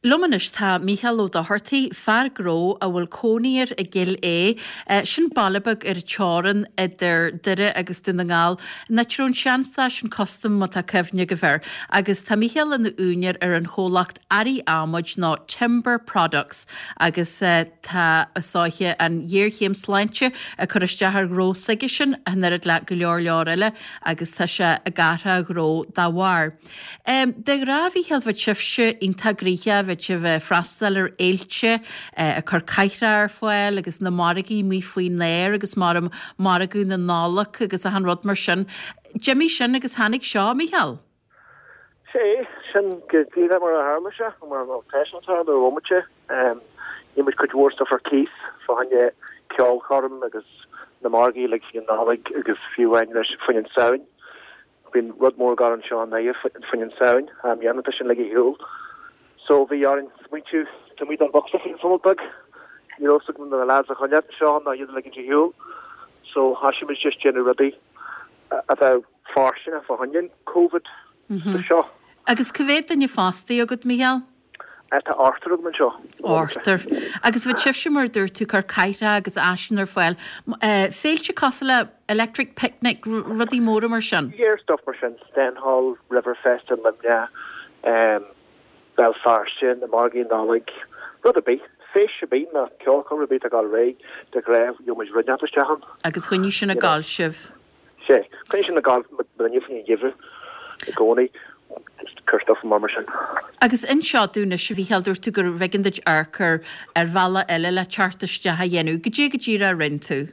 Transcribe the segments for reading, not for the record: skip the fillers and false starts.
Lumanis tá Michael O'Doherty fear gró a bhfuil cóníir a gil sin ballabag teáran idir duire agus duna ngáil na trún seanstá sin costum má tá cefne go bhir agus tá Michael in na úneir ar an cholacht airí ámuid ná Timber Products agus tá asáithe an dhéirchéim sláinte a chuiristeathar gró saige sin a nuad le go leor eile agus tá se a gatha gró dáhhair. De ráhí healbhid sifse intagríe se bheith freistal éilte a chur caiithre ar foiil agus na maragaí mí faoin léir agus maragú na nálach agus a an rud mar sin. Jimmy sin agus hanig seo Michael? sé sin gotíad mar a hála se mar an teisnatá do romaite imid chuid bhórsta ar cíos fá hanne ceáil chom agus na margaí le fi nálaigh agus fiúhain leis faoin saoin. Bhín rud mór gar an seo na faoin saoin dhéanana sin le hiúil. So vi are in smuitiú to meet an box in Fummelbug. You also come the lads a chonet Sean na like into hill. So Hashim is just generally about farsin a hanyan COVID the show. Agus cyfed yn y fasti o gyd Michael? At Arthur man show. Arthur. Agus fy chifsimur dur tu car caira agus ashen ar foel. Fail si cosala electric picnic ruddy mór mar sin? Yeah, stuff mar sin. Sten Hall, Riverfest and Limnia. Belfast na margin nálaigh rud a bí féis se bí na ceol chum bit a gáil ré de greibh jo muid rinnetehan. Agus chuinú sin na gáil sibh. sé chuin sin na gáil brenne fan gihre i gcónaí chustof mar sin. Agus in seáúna se bhí healúir tu gur bheginid arcar ar bhela eile le chartastethe dhéanú go a rinn tú.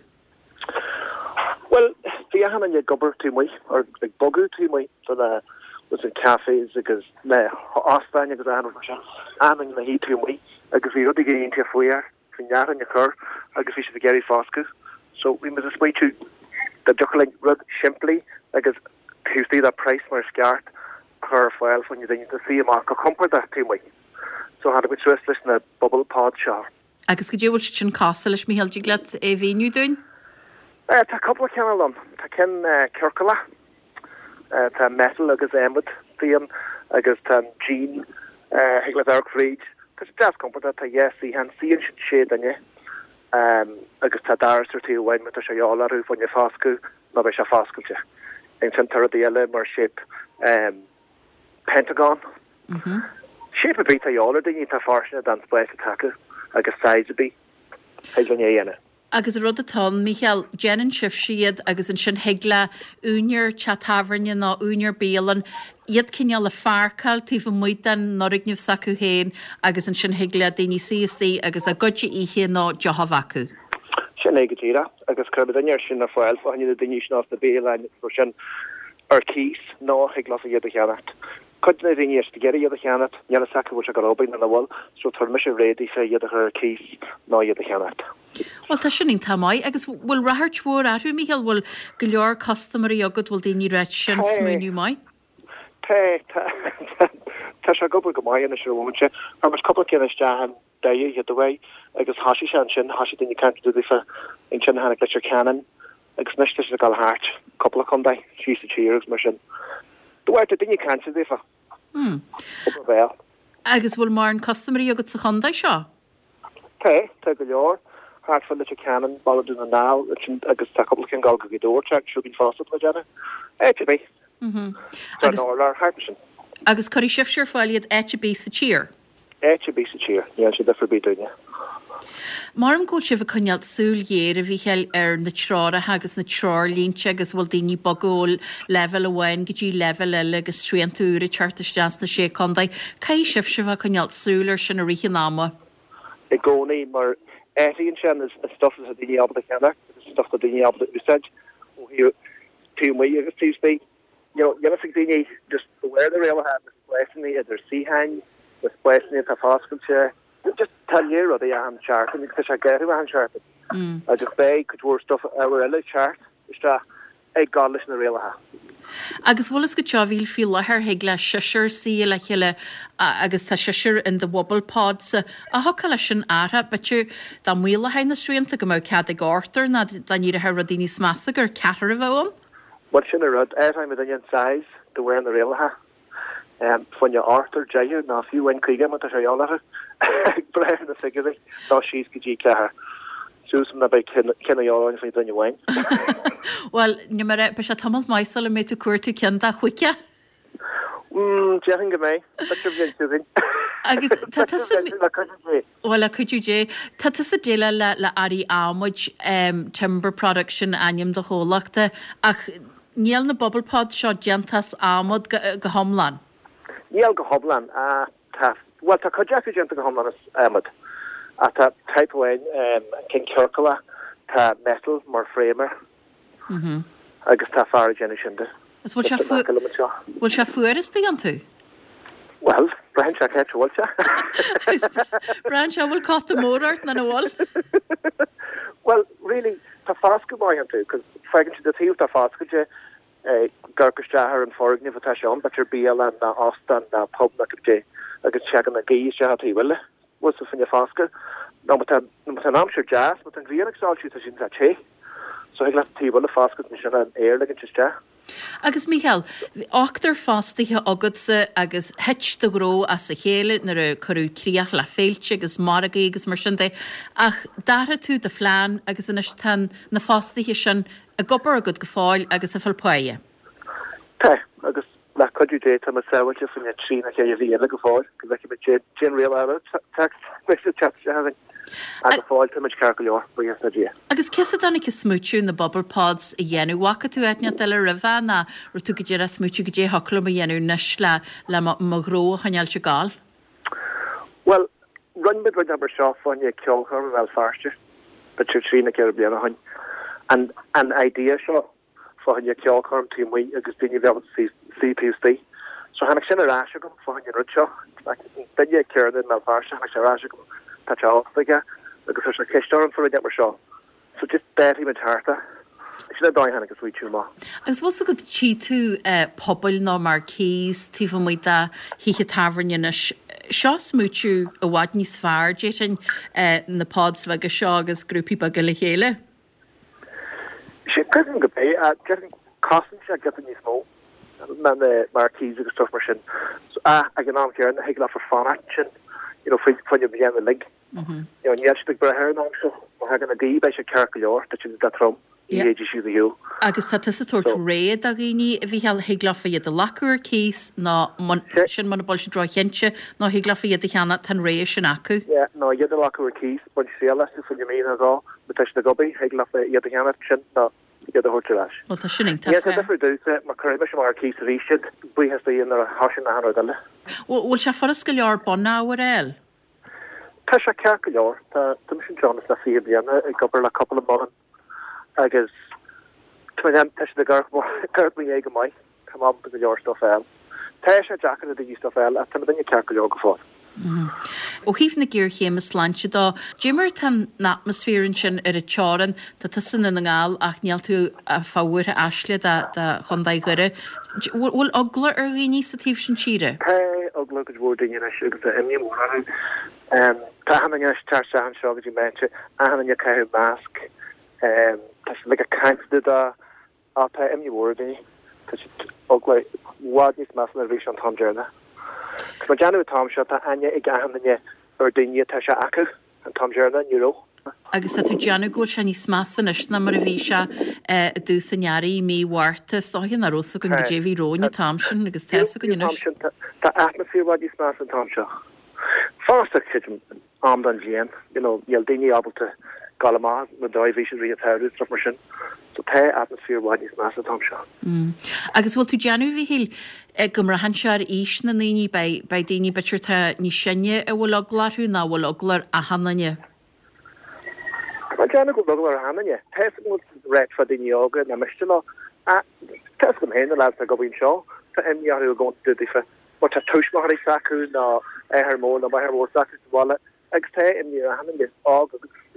Well, bhí a hanna gobar tú mai ar ag bogu tú mai so was in cafes agus na Ostain agus an na hí tú mai agus bhí rudi géon te foiar fin jaar an chur agus bhí se Gary Foscus. So we must wait to the duckling rud simply agus Tuesday that price mar sceart chur foiil when you to see mark compar that tú mai. So had a bit stress listen a bubble pod shop. Agus go dúil sin castle leis Michael Giglet a bhíú dún? Tá couple of Canalon. Tá ken Kirkala. Tá metal agus emwood fiam agus tá jean hegla dark read cos jazz company tá yes í han sían sé danne agus tá darster tí wein mit se jálarú fan je fasku na be se faskulte en center diele mar shape Pentagon shape be tá jálar ding tá farsne dan spes attack agus size be he Agus rud atá Michael Jenan sif siad agus an sin hegla únior chathavarne ná únior bélan iad cinneal le farcail tí fa muitan norigniuh sacu héin agus an sin hegla daoine CSD agus a godje ihe ná Jehavacu. Sin éigetíra agus carbh daine sin na fáil fa hanne daine ná na bélein for sin ar cís ná hegla a iad a cheannat. Cudna daine te geirí iad a cheannat, neanna sacu a gorábain na bhil, so tar mis rédi fé iad a chu cís ná iad a cheannat. Well tá sinning tamai agus bhfuil rathart mhór athú Michael bhfuil go leor customarí agad bhfuil daoine réit sin smúniú mai? Tá se go go mai na seúse ar mas couple cin dehan daí he away agus hasí sin hasí daine can do fa in sin hanna leir canan agus neiste a gal hart couple chundai sí sa tígus mar sin. Dúir daine can fa. Well. Agus bhfuil mar an customarí agad sa chundai seo? Tá go leor. Hart fan le canan ball na now agus tá couple cin gal go dúirteach siú bín fásta le jana. Be. Agus choí sifir fáiliad be sa tír? Be sa tír, sé de forbíine. Mar an ggóil sibh chunealt súlgéir a bhí heil ar na trára agus na trálínte agus bhfuil daoine bagóil level ahhain go dtí level eile agus sríantúra chartastas na sé condai. Cai sibh chunealt súlar sin a ríchan náma? I gcónaí mar éíonn sin is stuff a daoine abda cheanna, stuff a daoine abda úsáid ó hiú tú mé agus Tuesday. Daine just where the rail had displacing either seahang, displacing a fasculture, just tell you what they am chart and because I get who I'm charted. I just bay could work stuff our early chart, is that a godless in the rail ha. Agus bhfuil go teáhíl fi lethir heag le siir sí le chéile agus tá siir in de wobble pods a hoca lei sin ara, beú dá mhuiile hain na sríanta go mó cead ag átar na ní a radíní smasa gur cear a bhn? What sin a rud airtime with onion size to wear in the rail ha. Van je Arthur Jayer na fiú ein kuige mat sé jaler bre na figure dá sis go klaar. Susan na bei kenne jain fé dan wein. Well, ni mar be se tamil meisal a mé tú cuairú cean a chuice? Jeffing go mé Agus well a could you jay Tata sa déile le arí ámuid timber production aim de hólachta ach níl na bubblepod seo gentas ámod go homlan. Níl go hoblan well tá cojaú genta go homlan amad a tá typehain cin circula tá metal mar framer agus tá far genne sinnde. Bhil se fuair is an tú? Well, Brian se bhil se. Brian se bhfuil cá mórart na bháil? Well, really, tá fásca mai an tú, cos fegann si tíú tá fáscaide gurcastethar an forgni fatá seán, but BL an na Austin na pub na dé agus chegan na gaí se hatí bhile, was a finne fásca. No mat an amsir jazz, mat an gríanaáil si a sin a ché. So ag le tí bhile fásca ni sin an éirlegin te. Agus Michael, achtar fástathe agadsa agus het do gró as sa chéile nar a choú críach le féilte agus maragaí agus mar sin ach dara tú de phláán agus inis tan na fástathe sin a gobar agad go fáil agus a fallpáie. Tá agus le coú dé am a saoilte fan trí a ché a bhí le go fáil, go le be gin réal text chat having. Agus fáil tuid car go leor bu na dí. Agus ce anna is smúú na bubblepods a dhéanú wacha tú etne de le rahna ru tú go dé a smúú go dé holam a dhéanú nes le marró chaneal se gáil? Well, runbid ru aber seo fan ceolchar bhil farste, be trína ce bliana hain. And an idea seo fan ceolchar tí mui agus duine bhe CPC. So hanna sin ará gom fan ru seo, dunne ceirn me farste hanna se rá gom. Táige agus se ceistem for net mar seo. So just betty me tarta. Sin da hanna agus víú má. Agus bhil go tí tú pobl ná mar cís tí mu híe taverne seo smúú a bhád níos fearr déin na pods bheit go seo agus grúpi bag le chéile. sé couldn't go pay getting costing se get níos mó man mar cís agus stuff mar sin. So ag an am here and high for fan action. You know, when you begin the leg. You know, and yes, big brother now, so we're having a day by Chicago, that is that from EAGU. Agus tá is tuairt réad a gine bhí heall higlafa iad a lacúr cís ná sin man bol se dro chéintse ná higlafa iad a cheanna tan rééis sin acu. Yeah, no, iad a lacúr cís, but séla fan you mean as all, but na gobi higlafa iad a cheanna sin ná iad a hortelash. Well, tá sinning tá. Yes, different do it. My current mar cís ríisiid, bu has the in a hasin na hanna dile. Well, se forras go leor bonna el. Tá se cear go leor, tá sin Jonas na fi bliana ag gobar le couple of months agus tu te gur mé go mai come up go leor stuff el. Tá se jacket a stuff el a tam dinne cear go leor go fád. Ó híh na ggéir chémas sláinte dá Jimmar tan na atmosférin sin ar a teáran tá tu san na ngáil ach níall tú a fáhuiir a eisle de chundaid gure. Bhfuil ogla ar ní sa tíh sin tíre? Tá ogla go bhór daine agus a imní mór tá hanna tar se an seo go mente a hanna caiú másc tá le a caiimfde a tá imní mór daine tá ogla bhád níos más na bhí an Tomjarna. Ma Janu Tom shot anya ag gahanne ar daine tá se acu an Tomjarna Euro. Agus tú Janu go se níos masan is na mar a bhí se dús anhearí míhharta sáhin a rosa gon go déhí róna Tomsin agus te go Tá atmosfér bhád níos más an Tom seo. Fásta chum am an bhíon, níl daine ábalta galá na dáhí sin ri atáú tro mar sin. So tá atmosfér bhád níos más an Tom seo. Agus bhfuil tú Janu bhí híl gom ra hansear ís na naoine bei daoine betir tá ní sinne a bhfuil oglarú ná bhfuil oglar a hananne. Ma Janu go oglar a hananne. Tá mu réit fa daine ága na meiste lá te gom héna le a go bhín seo tá imhearú go dufa. Wat a tuismar saku na hermón na her mór saku wall agus te in a hanne og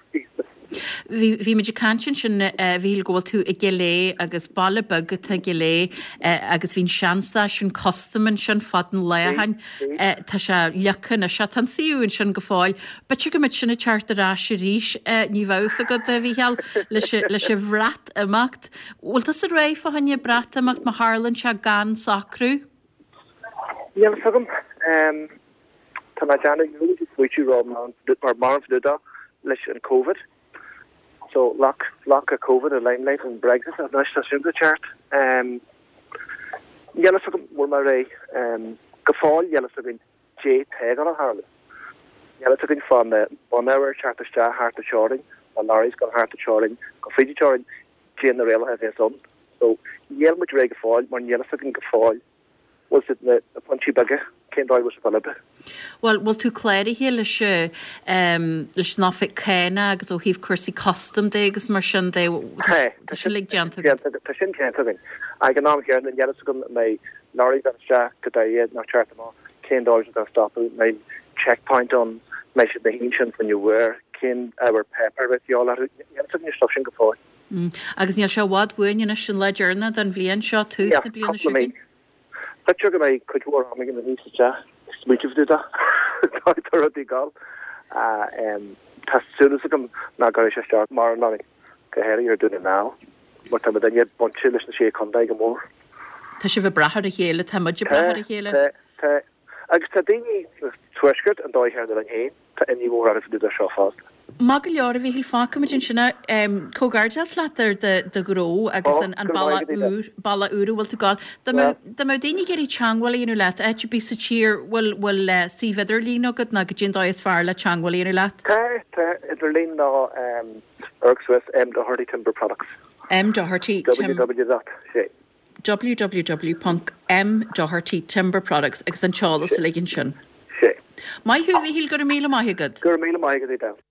Bhí meidir cantin sin bhíl ggóil tú i gelé agus balle bugad a gelé agus hín seansta sin costaman sin fadan lehan tá se lechan a se tan siún sin go fáil, be tu go mit sinna chartarrá se ríis ní bhs a go a bhíheall lei se bhrat amacht. Bhfuil tas a réif a hanne brat amacht ma Harlan se gan sacrú? Yeah, second. Tamajana, you which you roll or Marv Duda, Lish and COVID. So lock a COVID, a limelight and Brexit, a national sugar chart. Yellow second, were my ray, Gafall, yellow second, J. Tag on a Harley. Yellow second from the 1 hour chart to Star, Heart to Shorting, and Larry's got Heart to Shorting, Gafridi Shorting, Jane the Rail has his son. So yellow with Ray Gafall, one yellow second Gafall. Was it the punchy bugger? Came down with a bit. Well, tú cléir hé leis náfic céine agus ó híh cuasaí custom dé agus mar sin dé sin lig deanta. Tá sin ceanta ag an ná cear an dhéana go mé Laurie gan Jack go iad nach chart má cén dá an stop mé checkpoint on mé si the ancient when you were cén our pepper with you all ní stop sin go fáil. Agus níl se bhád bhuiine sin le dearna den bblion seo tú na bliana siúin. Tá tuga mé chuúir am an níos te smútih dú tá gal Tásúlas gom ná gar sé steart mar na gohéir ar dúna ná mar tá daine bonti leis na sé chundaid go mór. Tá si bh brethir a chéile tá muidir brethir a chéile. Agus tá daoine tuisgurt an dóithhéir an héin tá iní mór ar dú a seo fást. Má go leor a bhí hil fácamid sinna cógáirteas letar de gró agus an balla úr bhfuil tú gáil. Tá mé daoine géirí teanghfuilíonú leat éit bí sa tír bhfuil síheidir líógad na go dgin dáis fear le teanghfuilíonú leat. Tá idir líon ná Ergswith Doherty Timber Products. Doherty www.mdohertytimberproducts agus an teálas ligin sin. Mai thuh híl gur míle maithegad. Gur míle maithegad é da.